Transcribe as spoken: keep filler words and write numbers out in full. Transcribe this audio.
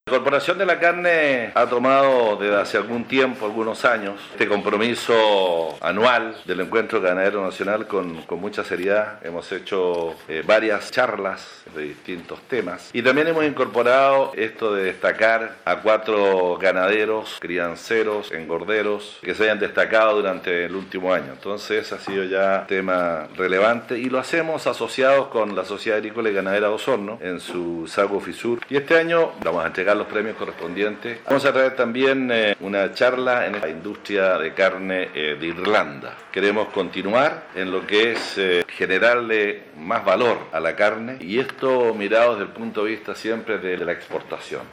La Corporación de la Carne ha tomado desde hace algún tiempo, algunos años, este compromiso anual del Encuentro Ganadero Nacional con, con mucha seriedad. Hemos hecho eh, varias charlas de distintos temas y también hemos incorporado esto de destacar a cuatro ganaderos, crianceros, engorderos que se hayan destacado durante el último año. Entonces ha sido ya tema relevante y lo hacemos asociados con la Sociedad Agrícola y Ganadera de Osorno en su SAGO FISUR. Y este año vamos a entregar los premios correspondientes. Vamos a traer también eh, una charla en la industria de carne eh, de Irlanda. Queremos continuar en lo que es eh, generarle más valor a la carne y esto mirado desde el punto de vista siempre de, de la exportación.